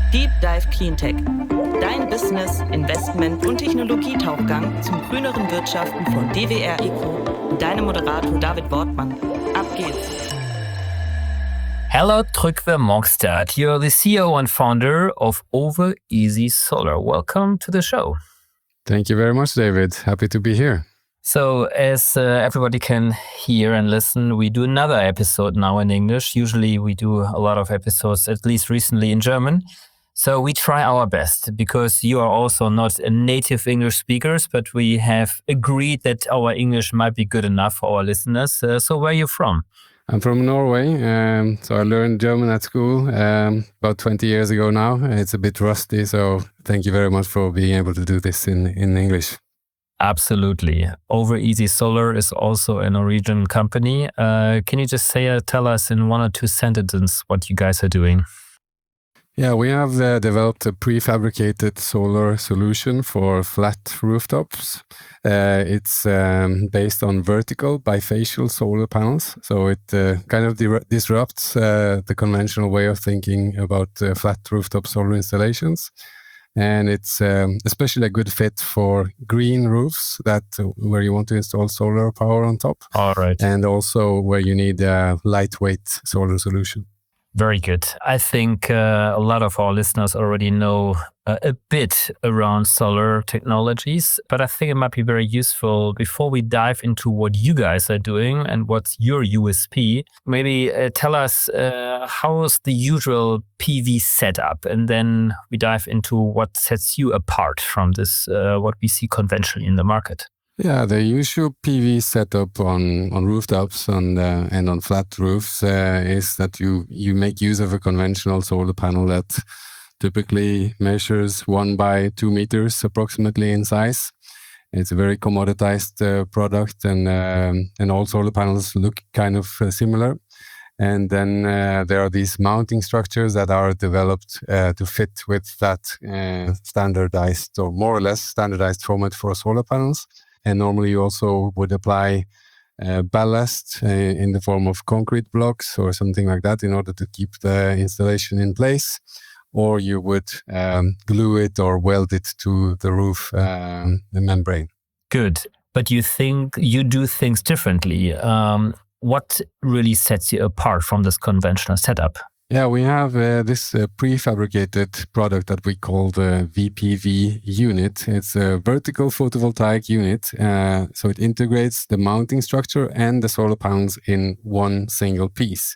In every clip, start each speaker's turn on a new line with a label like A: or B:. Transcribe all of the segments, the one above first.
A: Deep Dive Cleantech. Dein Business-, Investment- und Technologietauchgang zum grüneren Wirtschaften von DWR eco und deinem Moderator David Wortmann. Ab geht's!
B: Hello, Trygve Mogstad. You're the CEO and founder of Over Easy Solar. Welcome to the show.
C: Thank you very much, David. Happy to be here.
B: So, as everybody can hear and listen, we do another episode now in English. Usually we do a lot of episodes, at least recently, in German. So we try our best because you are also not a native English speakers, but we have agreed that our English might be good enough for our listeners. So where are you from?
C: I'm from Norway, so I learned German at school about 20 years ago now. It's a bit rusty, so thank you very much for being able to do this in English.
B: Absolutely. Over Easy Solar is also a Norwegian company. Can you just tell us in one or two sentences what you guys are doing?
C: Yeah, we have developed a prefabricated solar solution for flat rooftops. It's based on vertical bifacial solar panels, so it kind of disrupts the conventional way of thinking about flat rooftop solar installations. And it's especially a good fit for green roofs where you want to install solar power on top.
B: All right.
C: And also where you need a lightweight solar solution.
B: Very good. I think a lot of our listeners already know a bit around solar technologies, but I think it might be very useful before we dive into what you guys are doing and what's your USP. Maybe tell us how is the usual PV setup, and then we dive into what sets you apart from this, what we see conventionally in the market.
C: Yeah, the usual PV setup on rooftops and on flat roofs is that you make use of a conventional solar panel that typically measures 1 by 2 meters approximately in size. It's a very commoditized product, and all solar panels look kind of similar. And then there are these mounting structures that are developed to fit with that standardized or more or less standardized format for solar panels. And normally you also would apply ballast in the form of concrete blocks or something like that in order to keep the installation in place. Or you would glue it or weld it to the roof, the membrane.
B: Good. But you think you do things differently. What really sets you apart from this conventional setup?
C: Yeah, we have this prefabricated product that we call the VPV unit. It's a vertical photovoltaic unit, so it integrates the mounting structure and the solar panels in one single piece.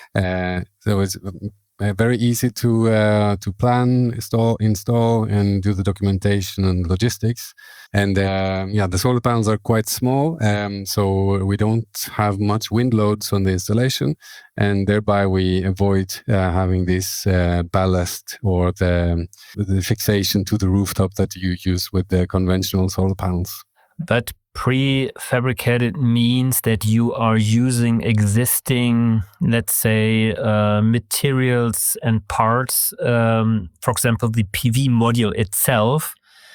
C: So it's very easy to plan, install, and do the documentation and logistics. And the solar panels are quite small, so we don't have much wind loads on the installation, and thereby we avoid having this ballast or the fixation to the rooftop that you use with the conventional solar panels.
B: But prefabricated means that you are using existing, let's say, materials and parts. For example, the PV module itself,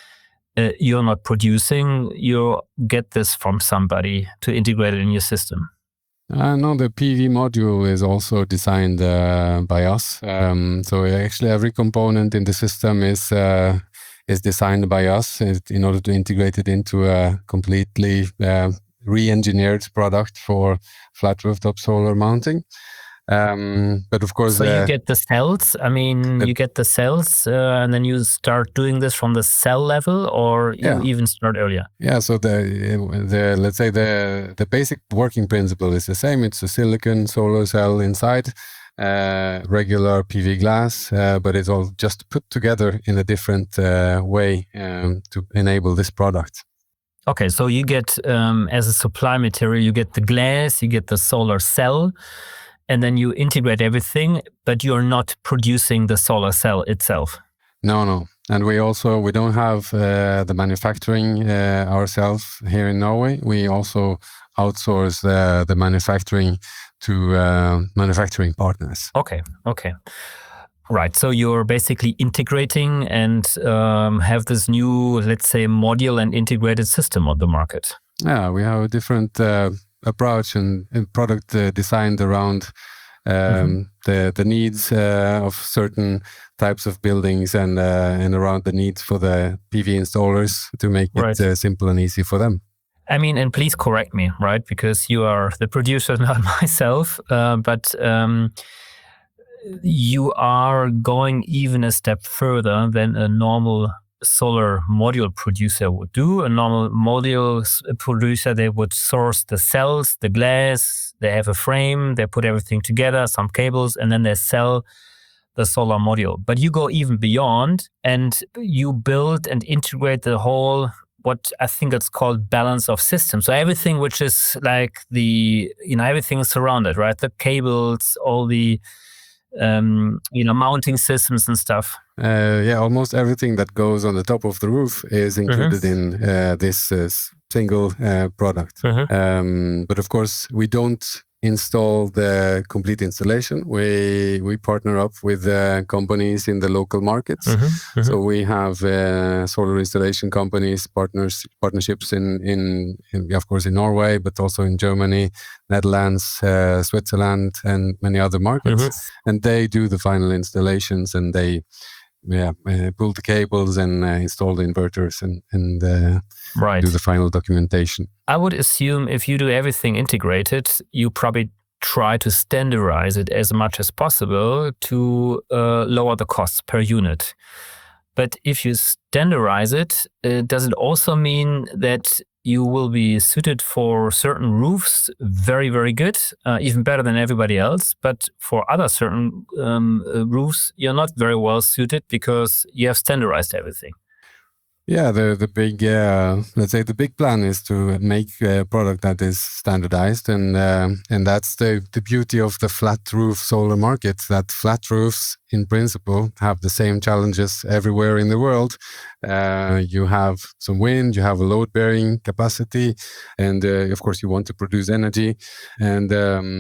B: you're not producing. You get this from somebody to integrate it in your system.
C: No, the PV module is also designed by us. So actually every component in the system is designed by us in order to integrate it into a completely re-engineered product for flat rooftop solar mounting. But of course,
B: so you get the cells. You get the cells, and then you start doing this from the cell level, or you even start earlier.
C: Yeah. So the let's say the basic working principle is the same. It's a silicon solar cell inside. Regular PV glass, but it's all just put together in a different way to enable this product.
B: Okay, so you get, as a supply material, you get the glass, you get the solar cell, and then you integrate everything, but you're not producing the solar cell itself.
C: No. And we don't have the manufacturing ourselves here in Norway. We also outsource the manufacturing to manufacturing partners.
B: Okay. Right. So you're basically integrating and have this new, let's say, module and integrated system on the market.
C: Yeah, we have a different approach and product designed around the needs of certain types of buildings and around the needs for the PV installers to make it simple and easy for them.
B: I mean, and please correct me, right? Because you are the producer, not myself. But you are going even a step further than a normal solar module producer would do. A normal module producer, they would source the cells, the glass, they have a frame, they put everything together, some cables, and then they sell the solar module. But you go even beyond and you build and integrate the whole, what I think it's called balance of systems. So everything which is like everything is surrounded, right? The cables, all the mounting systems and stuff.
C: Almost everything that goes on the top of the roof is included in this single product. But of course, we don't install the complete installation. We partner up with companies in the local markets. So we have solar installation companies, partnerships in of course in Norway, but also in Germany, Netherlands, Switzerland, and many other markets. And they do the final installations, and they pull the cables and install the inverters and do the final documentation.
B: I would assume if you do everything integrated, you probably try to standardize it as much as possible to lower the costs per unit. But if you standardize it, does it also mean that you will be suited for certain roofs very, very good, even better than everybody else. But for other certain roofs, you're not very well suited because you have standardized everything.
C: Yeah, the big, let's say the big plan is to make a product that is standardized, and that's the beauty of the flat roof solar market. That flat roofs, in principle, have the same challenges everywhere in the world. You have some wind, you have a load-bearing capacity, and of course you want to produce energy. And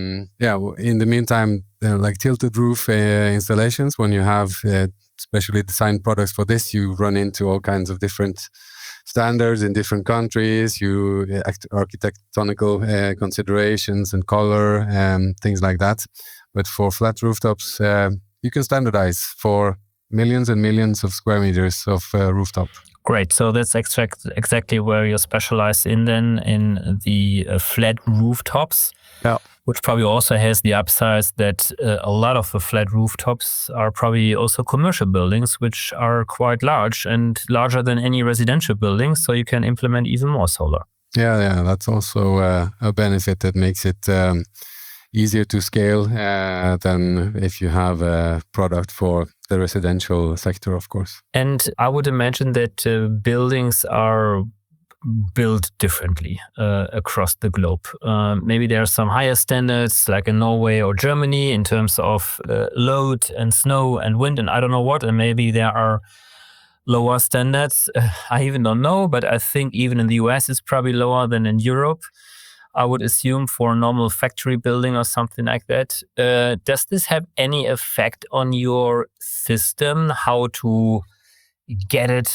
C: in the meantime, like tilted roof installations, when you have specially designed products for this, you run into all kinds of different standards in different countries, architectonical considerations and color, things like that. But for flat rooftops, you can standardize for millions and millions of square meters of rooftop.
B: Great. So that's exactly where you're specialized in then, in the flat rooftops.
C: Yeah.
B: Which probably also has the upside that a lot of the flat rooftops are probably also commercial buildings, which are quite large and larger than any residential building. So you can implement even more solar.
C: Yeah, that's also a benefit that makes it easier to scale than if you have a product for the residential sector, of course.
B: And I would imagine that buildings are built differently across the globe. Maybe there are some higher standards like in Norway or Germany in terms of load and snow and wind and I don't know what, and maybe there are lower standards. I even don't know, but I think even in the US it's probably lower than in Europe. I would assume for a normal factory building or something like that. Does this have any effect on your system, how to get it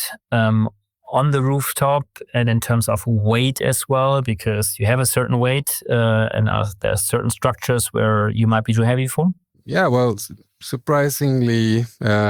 B: on the rooftop and in terms of weight as well, because you have a certain weight and there are certain structures where you might be too heavy for?
C: Yeah, well, surprisingly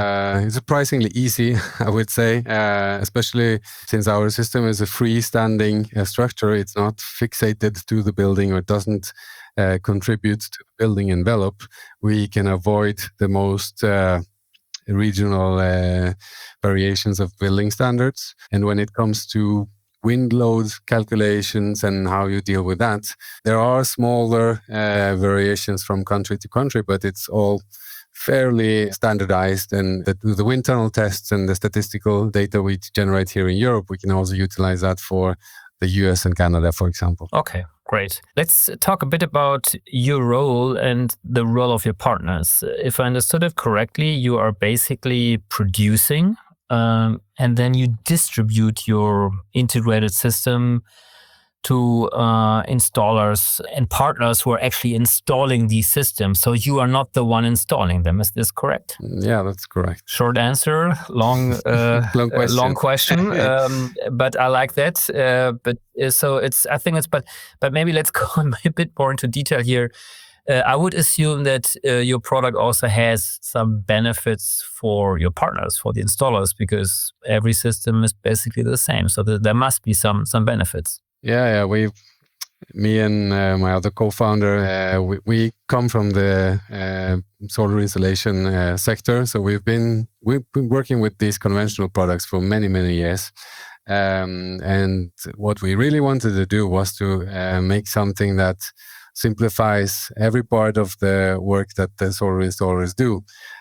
C: easy, I would say, especially since our system is a freestanding structure. It's not fixated to the building or doesn't contribute to the building envelope. We can avoid the most regional variations of building standards. And when it comes to wind load calculations and how you deal with that, there are smaller variations from country to country, but it's all fairly standardized. And the wind tunnel tests and the statistical data we generate here in Europe, we can also utilize that for the US and Canada, for example.
B: Okay, great. Let's talk a bit about your role and the role of your partners. If I understood it correctly, you are basically producing and then you distribute your integrated system to installers and partners who are actually installing these systems. So you are not the one installing them. Is this correct?
C: Yeah, that's correct.
B: Short answer, long question. Long question. But I like that. But maybe let's go a bit more into detail here. I would assume that your product also has some benefits for your partners, for the installers, because every system is basically the same. So there must be some benefits.
C: Yeah. Me and my other co-founder, we come from the solar installation sector. So we've been working with these conventional products for many years. And what we really wanted to do was to make something that simplifies every part of the work that the solar installers do.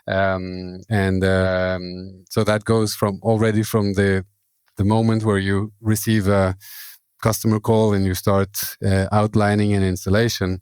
C: So that goes from the moment where you receive a customer call and you start outlining an installation.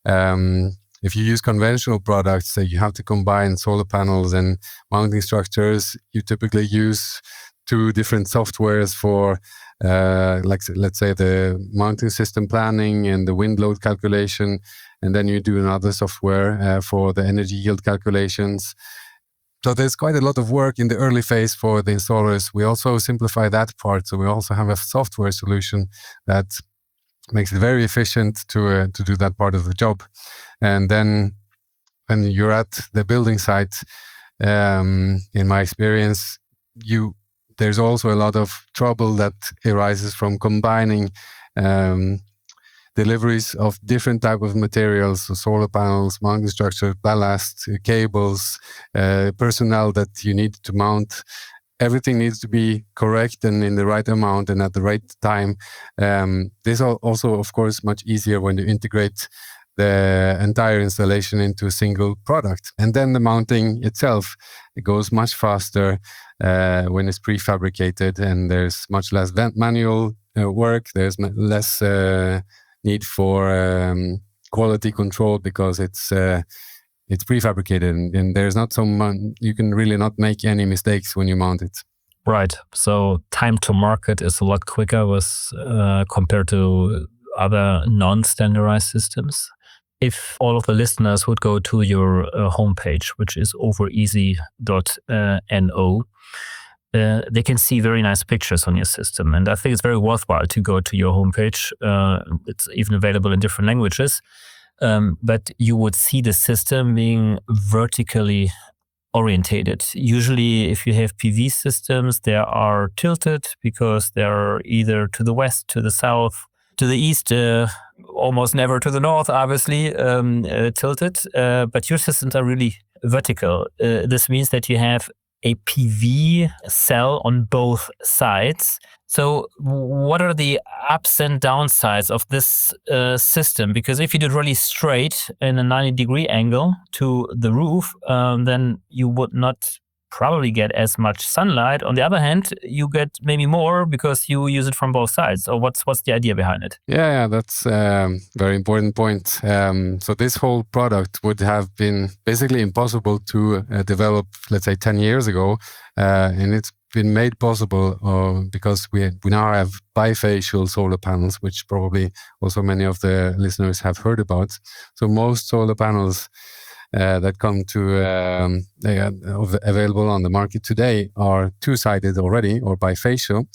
C: If you use conventional products, you have to combine solar panels and mounting structures. You typically use 2 different softwares for, let's say, the mounting system planning and the wind load calculation, and then you do another software for the energy yield calculations. So there's quite a lot of work in the early phase for the installers. We also simplify that part. So we also have a software solution that makes it very efficient to do that part of the job. And then when you're at the building site, in my experience, there's also a lot of trouble that arises from combining deliveries of different type of materials, so solar panels, mounting structure, ballast, cables, personnel that you need to mount. Everything needs to be correct and in the right amount and at the right time. This is also, of course, much easier when you integrate the entire installation into a single product. And then the mounting itself, it goes much faster when it's prefabricated, and there's much less manual work. There's less need for quality control because it's prefabricated, and there's not so much. You can really not make any mistakes when you mount it.
B: Right. So time to market is a lot quicker compared to other non-standardized systems. If all of the listeners would go to your homepage, which is overeasy.no, they can see very nice pictures on your system. And I think it's very worthwhile to go to your homepage. It's even available in different languages. But you would see the system being vertically orientated. Usually, if you have PV systems, they are tilted because they're either to the west, to the south, to the east, almost never to the north, obviously, tilted. But your systems are really vertical. This means that you have a PV cell on both sides. So what are the ups and downsides of this system? Because if you did really straight in a 90-degree angle to the roof, then you would not probably get as much sunlight. On the other hand, you get maybe more because you use it from both sides. So what's the idea behind it?
C: Yeah, that's a very important point. So this whole product would have been basically impossible to develop, let's say, 10 years ago. And it's been made possible because we now have bifacial solar panels, which probably also many of the listeners have heard about. So most solar panels that come to available on the market today are two-sided already or bifacial,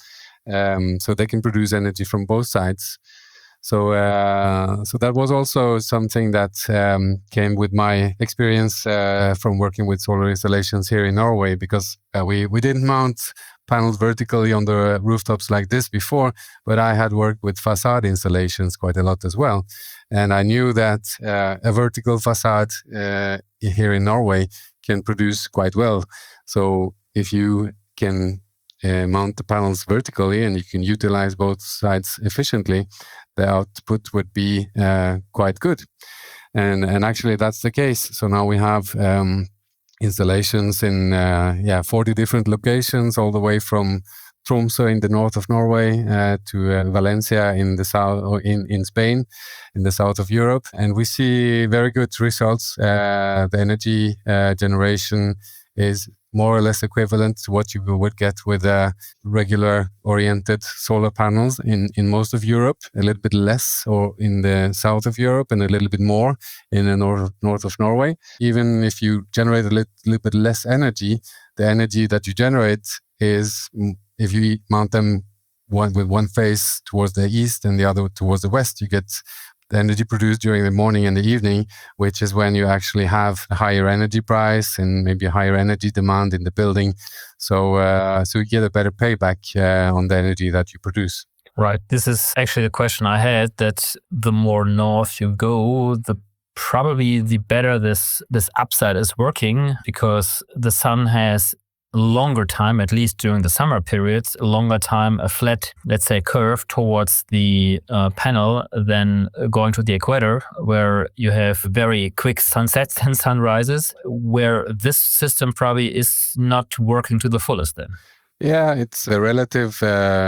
C: so they can produce energy from both sides. So that was also something that came with my experience from working with solar installations here in Norway, because we didn't mount panels vertically on the rooftops like this before, but I had worked with facade installations quite a lot as well. And I knew that a vertical facade here in Norway can produce quite well. So if you can mount the panels vertically and you can utilize both sides efficiently, the output would be quite good. And actually that's the case. So now we have installations in 40 different locations, all the way from Tromsø in the north of Norway to Valencia in the south, or in Spain, in the south of Europe. And we see very good results. The energy generation is more or less equivalent to what you would get with regular oriented solar panels in most of Europe, a little bit less or in the south of Europe, and a little bit more in the north of Norway. Even if you generate a little bit less energy, the energy that you generate is, if you mount them with one face towards the east and the other towards the west, you get energy produced during the morning and the evening, which is when you actually have a higher energy price and maybe a higher energy demand in the building. So you get a better payback on the energy that you produce.
B: Right. This is actually the question I had, that the more north you go, probably the better this upside is working, because the sun has longer time, at least during the summer periods, a longer time, a flat, let's say, curve towards the panel than going to the equator, where you have very quick sunsets and sunrises, where this system probably is not working to the fullest then.
C: Yeah, it's a relative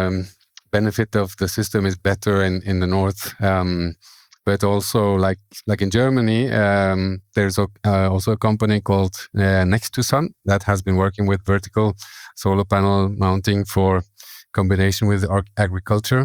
C: benefit of the system is better in the north. But also, like in Germany, there's also a company called Next to Sun that has been working with vertical solar panel mounting for combination with agriculture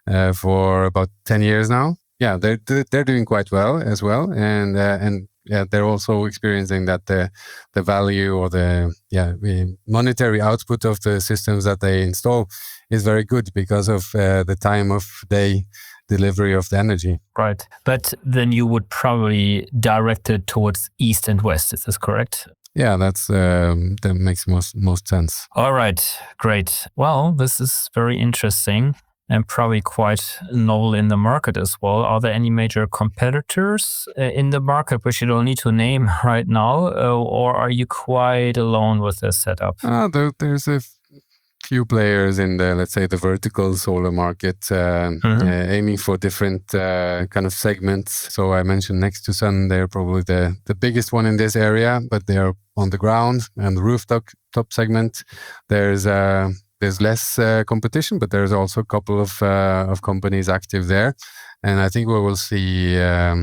C: for about 10 years now. Yeah, they're doing quite well as well, and yeah, they're also experiencing that the value or the monetary output of the systems that they install is very good because of the time of day delivery of the energy.
B: Right. But then you would probably direct it towards east and west. Is this correct?
C: Yeah, that makes most sense.
B: All right. Great. Well, this is very interesting and probably quite novel in the market as well. Are there any major competitors in the market which you don't need to name right now, or are you quite alone with this setup?
C: There's a few players in the, let's say, the vertical solar market, aiming for different kind of segments. So I mentioned Next to Sun, they're probably the biggest one in this area, but they're on the ground and the rooftop segment. There's less competition, but there's also a couple of companies active there, and I think we will see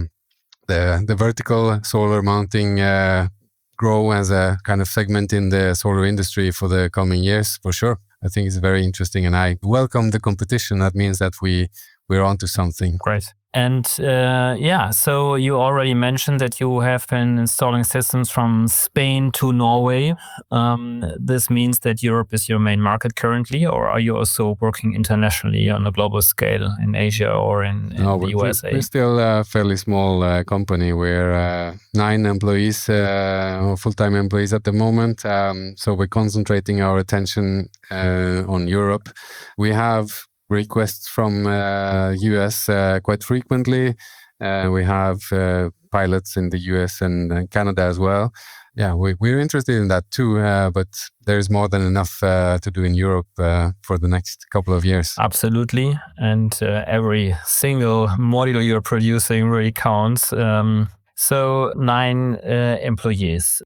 C: the vertical solar mounting grow as a kind of segment in the solar industry for the coming years, for sure. I think it's very interesting, and I welcome the competition. That means that we're onto something.
B: Great. And so you already mentioned that you have been installing systems from Spain to Norway. This means that Europe is your main market currently, or are you also working internationally on a global scale in Asia or in the USA?
C: We're still a fairly small company. We're 9 employees, or full-time employees at the moment. So we're concentrating our attention on Europe. We have requests from US quite frequently. We have pilots in the US and Canada as well. Yeah, we're interested in that too, but there's more than enough to do in Europe for the next couple of years.
B: Absolutely. And every single module you're producing really counts. So 9 employees.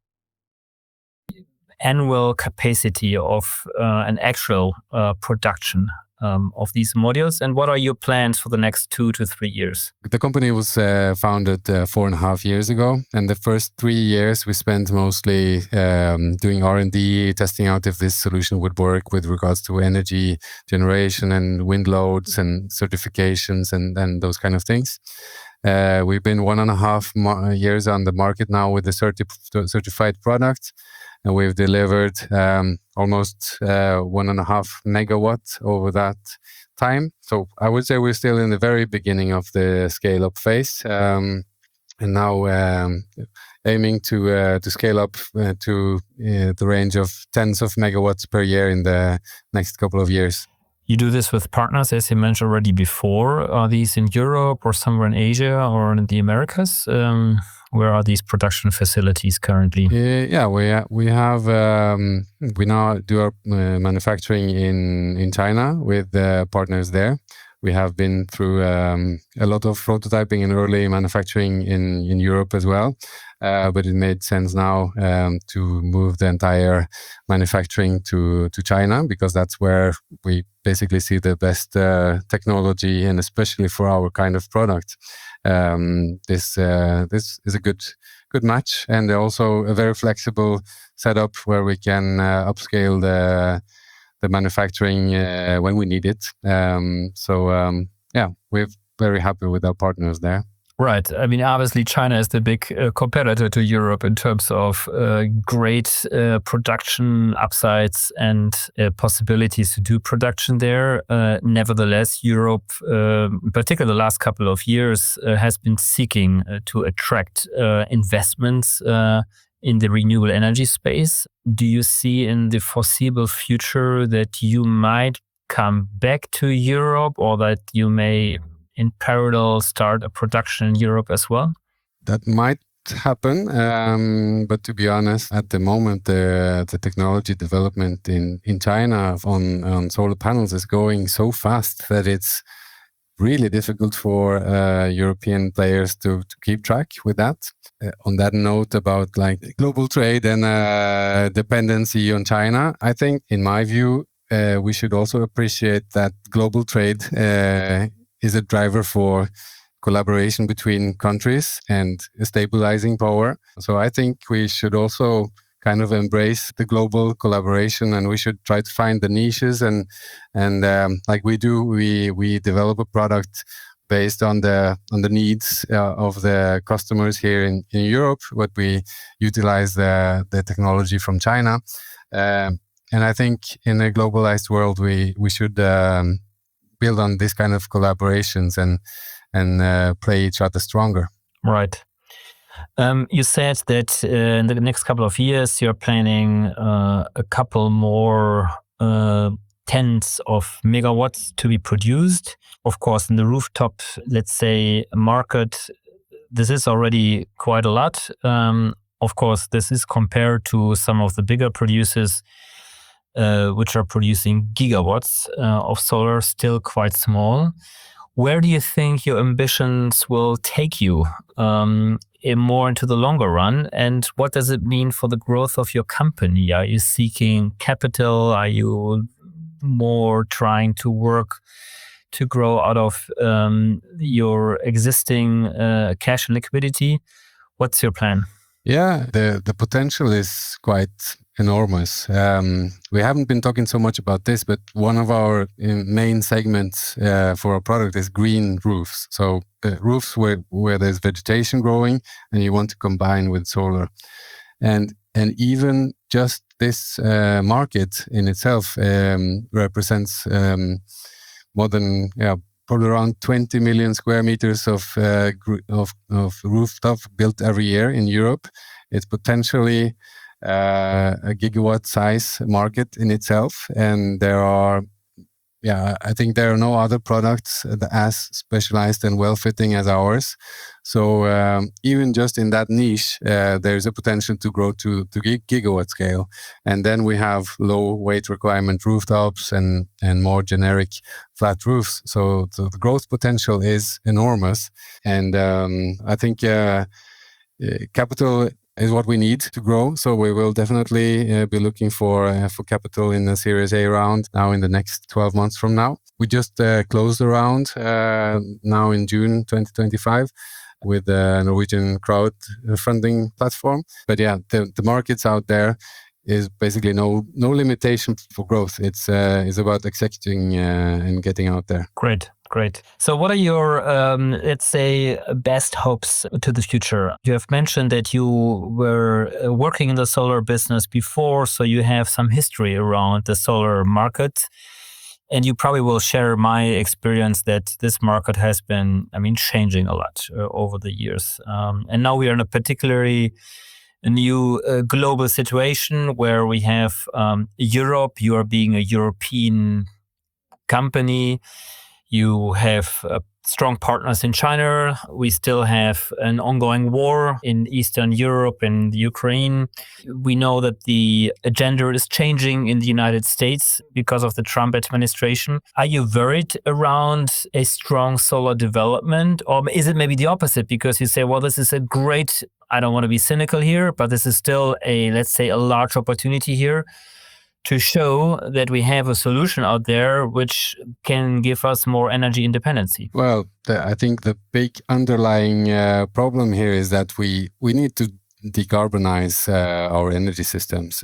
B: Annual capacity of an actual production of these modules, and what are your plans for the next 2 to 3 years?
C: The company was founded 4.5 years ago, and the first 3 years we spent mostly doing R&D, testing out if this solution would work with regards to energy generation and wind loads and certifications and those kind of things. We've been 1.5 years on the market now with the certified product. And we've delivered almost 1.5 megawatt over that time. So I would say we're still in the very beginning of the scale-up phase, and now aiming to scale up to the range of tens of megawatts per year in the next couple of years.
B: You do this with partners, as you mentioned already before. Are these in Europe or somewhere in Asia or in the Americas? Where are these production facilities currently?
C: Yeah, we now do our manufacturing in China with partners there. We have been through a lot of prototyping and early manufacturing in Europe as well. But it made sense now to move the entire manufacturing to China, because that's where we basically see the best technology, and especially for our kind of product. This is a good match, and also a very flexible setup where we can upscale the manufacturing when we need it. We're very happy with our partners there.
B: Right. I mean, obviously, China is the big competitor to Europe in terms of great production upsides and possibilities to do production there. Nevertheless, Europe, in particular the last couple of years, has been seeking to attract investments in the renewable energy space. Do you see in the foreseeable future that you might come back to Europe, or that you may in parallel start a production in Europe as well?
C: That might happen, but to be honest, at the moment, the technology development in China on solar panels is going so fast that it's really difficult for European players to keep track with that. On that note about like global trade and dependency on China, I think, in my view, we should also appreciate that global trade is a driver for collaboration between countries and stabilizing power. So I think we should also kind of embrace the global collaboration, and we should try to find the niches and like we do, we develop a product based on the needs of the customers here in Europe, but we utilize the technology from China. And I think in a globalized world, we should build on this kind of collaborations and play each other stronger.
B: Right. You said that in the next couple of years, you're planning a couple more tens of megawatts to be produced. Of course, in the rooftop, let's say, market, this is already quite a lot. Of course, this is compared to some of the bigger producers which are producing gigawatts of solar, still quite small. Where do you think your ambitions will take you more into the longer run? And what does it mean for the growth of your company? Are you seeking capital? Are you more trying to work to grow out of your existing cash and liquidity? What's your plan?
C: Yeah, the potential is quite enormous. We haven't been talking so much about this, but one of our main segments for our product is green roofs. So roofs where there's vegetation growing and you want to combine with solar. And even just this market in itself represents more than probably around 20 million square meters of rooftop built every year in Europe. It's potentially a gigawatt size market in itself, and I think there are no other products as specialized and well-fitting as ours. So even just in that niche, there's a potential to grow to gigawatt scale. And then we have low weight requirement rooftops and more generic flat roofs. So the growth potential is enormous. And I think capital is what we need to grow. So we will definitely be looking for capital in the Series A round now in the next 12 months from now. We just closed the round now in June 2025 with the Norwegian crowdfunding platform. But yeah, the markets out there is basically no limitation for growth. It's about executing and getting out there.
B: Great. So what are your, let's say, best hopes to the future? You have mentioned that you were working in the solar business before, so you have some history around the solar market. And you probably will share my experience that this market has been, changing a lot over the years. And now we are in a particularly new global situation where we have Europe. You are being a European company. You have strong partners in China. We still have an ongoing war in Eastern Europe and Ukraine. We know that the agenda is changing in the United States because of the Trump administration. Are you worried around a strong solar development? Or is it maybe the opposite? Because you say, well, this is a great, I don't want to be cynical here, but this is still a large opportunity here to show that we have a solution out there which can give us more energy independency.
C: Well, I think the big underlying problem here is that we need to decarbonize our energy systems. And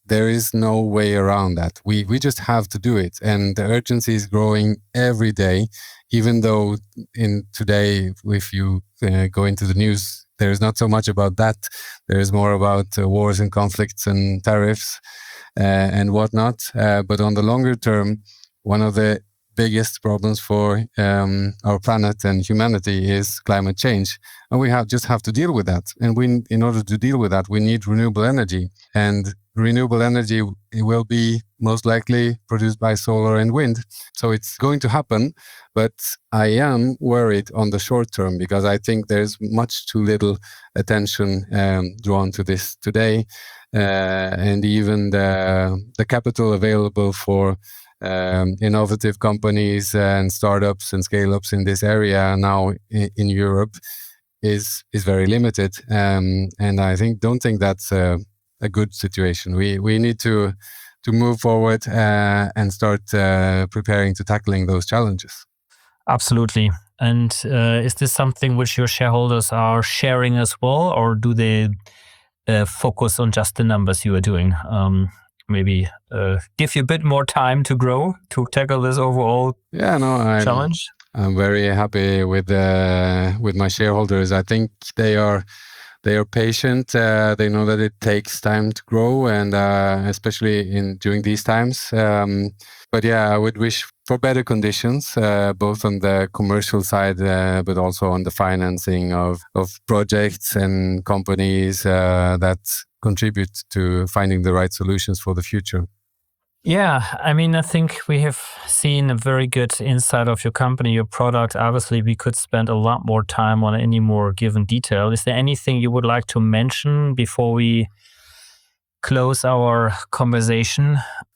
C: there is no way around that. We just have to do it. And the urgency is growing every day, even though in today, if you go into the news, there is not so much about that. There is more about wars and conflicts and tariffs and whatnot. But on the longer term, one of the biggest problems for our planet and humanity is climate change. And we just have to deal with that. And in order to deal with that, we need renewable energy. And renewable energy will be most likely produced by solar and wind. So it's going to happen. But I am worried on the short term because I think there's much too little attention drawn to this today. And even the capital available for innovative companies and startups and scale-ups in this area now in Europe is very limited. And I don't think that's a good situation. We need to move forward and start preparing to tackling those challenges.
B: Absolutely. And is this something which your shareholders are sharing as well, or do they focus on just the numbers you are doing? Maybe give you a bit more time to grow, to tackle this overall challenge?
C: I'm very happy with my shareholders. I think they are patient. They know that it takes time to grow, and especially during these times. But I would wish for better conditions, both on the commercial side, but also on the financing of projects and companies that contribute to finding the right solutions for the future.
B: Yeah, I mean, I think we have seen a very good insight of your company, your product. Obviously, we could spend a lot more time on any more given detail. Is there anything you would like to mention before we close our conversation?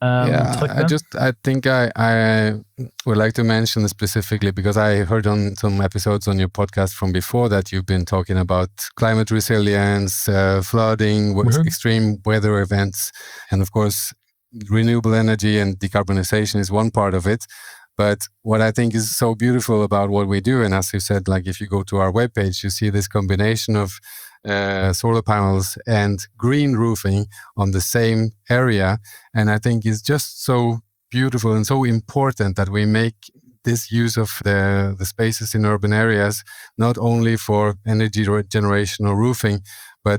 C: I think I would like to mention specifically, because I heard on some episodes on your podcast from before that you've been talking about climate resilience, flooding, extreme weather events, and of course, renewable energy and decarbonization is one part of it. But what I think is so beautiful about what we do, and as you said, like if you go to our webpage, you see this combination of solar panels and green roofing on the same area. And I think it's just so beautiful and so important that we make this use of the spaces in urban areas, not only for energy generation or roofing, but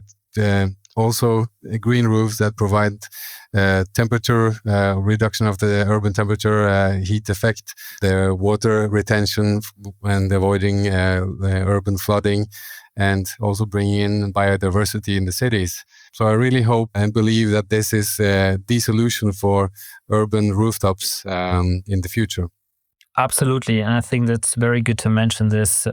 C: also green roofs that provide temperature reduction of the urban temperature, heat effect, the water retention and avoiding the urban flooding, and also bringing in biodiversity in the cities. So I really hope and believe that this is the solution for urban rooftops in the future.
B: Absolutely. And I think that's very good to mention this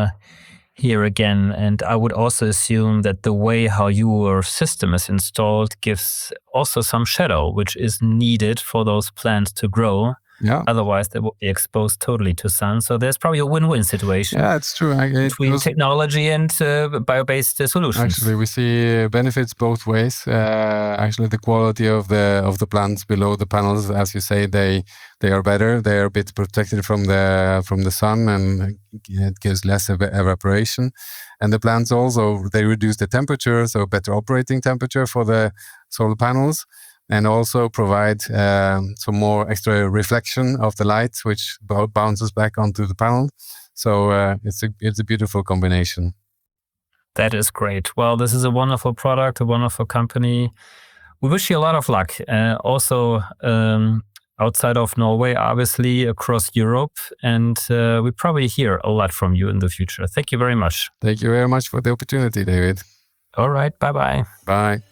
B: here again. And I would also assume that the way how your system is installed gives also some shadow, which is needed for those plants to grow.
C: Yeah.
B: Otherwise, they will be exposed totally to sun. So there's probably a win-win situation.
C: Yeah, it's true.
B: Between technology and bio-based solutions.
C: Actually, we see benefits both ways. Actually, the quality of the plants below the panels, as you say, they are better. They are a bit protected from the sun, and it gives less evaporation. And the plants also, they reduce the temperature, so better operating temperature for the solar panels. And also provide some more extra reflection of the light, which bounces back onto the panel. So it's a beautiful combination.
B: That is great. Well, this is a wonderful product, a wonderful company. We wish you a lot of luck. Also outside of Norway, obviously across Europe. And we probably hear a lot from you in the future. Thank you very much.
C: Thank you very much for the opportunity, David.
B: All right. Bye-bye.
C: Bye.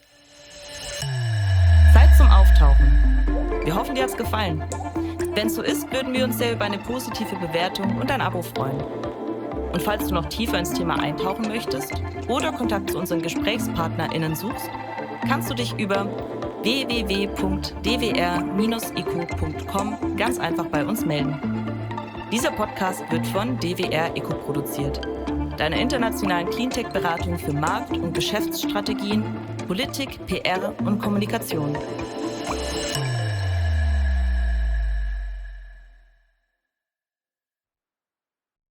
A: Zeit zum Auftauchen. Wir hoffen, dir hat's gefallen. Wenn so ist, würden wir uns sehr über eine positive Bewertung und ein Abo freuen. Und falls du noch tiefer ins Thema eintauchen möchtest oder Kontakt zu unseren GesprächspartnerInnen suchst, kannst du dich über www.dwr-eco.com ganz einfach bei uns melden. Dieser Podcast wird von DWR Eco produziert, deiner internationalen Cleantech-Beratung für Markt- und Geschäftsstrategien, Politik, PR und Kommunikation.